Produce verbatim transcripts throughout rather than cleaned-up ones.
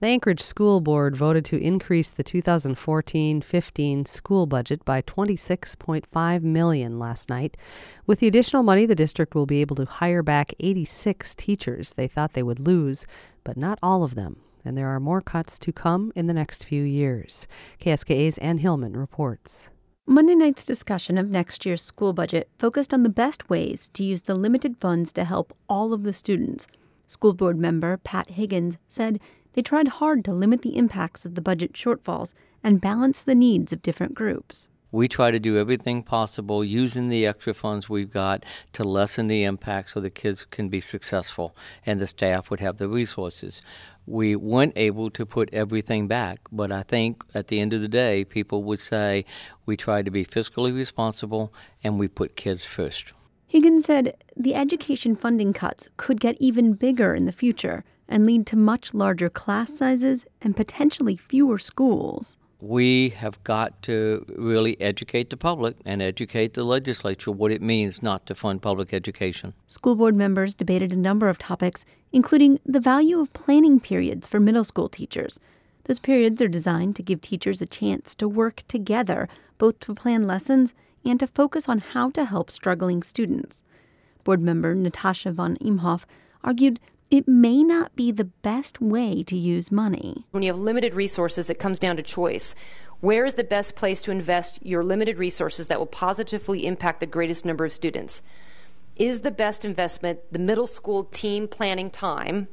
The Anchorage School Board voted to increase the two thousand fourteen fifteen school budget by twenty-six point five million dollars last night. With the additional money, the district will be able to hire back eighty-six teachers they thought they would lose, but not all of them. And there are more cuts to come in the next few years. K S K A's Ann Hillman reports. Monday night's discussion of next year's school budget focused on the best ways to use the limited funds to help all of the students. School board member Pat Higgins said they tried hard to limit the impacts of the budget shortfalls and balance the needs of different groups. We try to do everything possible using the extra funds we've got to lessen the impact so the kids can be successful and the staff would have the resources. We weren't able to put everything back, but I think at the end of the day, people would say we tried to be fiscally responsible and we put kids first. Higgins said the education funding cuts could get even bigger in the future and lead to much larger class sizes and potentially fewer schools. We have got to really educate the public and educate the legislature what it means not to fund public education. School board members debated a number of topics, including the value of planning periods for middle school teachers. Those periods are designed to give teachers a chance to work together, both to plan lessons and to focus on how to help struggling students. Board member Natasha von Imhoff argued it may not be the best way to use money. When you have limited resources, it comes down to choice. Where is the best place to invest your limited resources that will positively impact the greatest number of students? Is the best investment the middle school team planning time,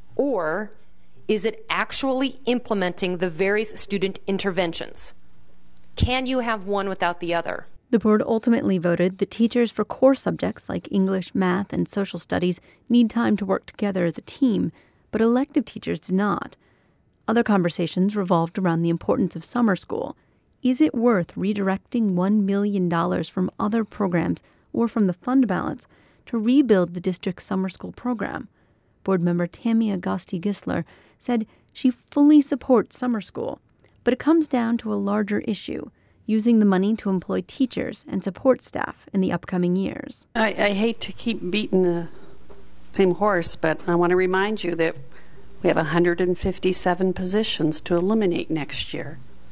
or is it actually implementing the various student interventions? Can you have one without the other? The board ultimately voted that teachers for core subjects like English, math, and social studies need time to work together as a team, but elective teachers do not. Other conversations revolved around the importance of summer school. Is it worth redirecting one million dollars from other programs or from the fund balance to rebuild the district's summer school program? Board member Tammy Agosti Gisler said she fully supports summer school, but it comes down to a larger issue: using the money to employ teachers and support staff in the upcoming years. I, I hate to keep beating the same horse, but I want to remind you that we have one hundred fifty-seven positions to eliminate next year.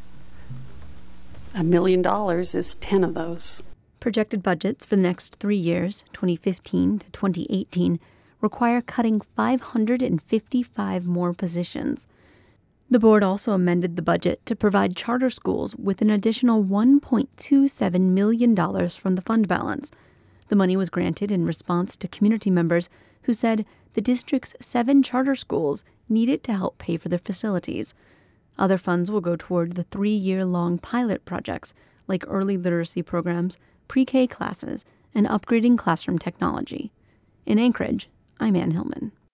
A million dollars is ten of those. Projected budgets for the next three years, twenty fifteen to twenty eighteen, require cutting five hundred fifty-five more positions. The board also amended the budget to provide charter schools with an additional one point two seven million dollars from the fund balance. The money was granted in response to community members who said the district's seven charter schools need it to help pay for their facilities. Other funds will go toward the three-year-long pilot projects like early literacy programs, pre-K classes, and upgrading classroom technology. In Anchorage, I'm Ann Hillman.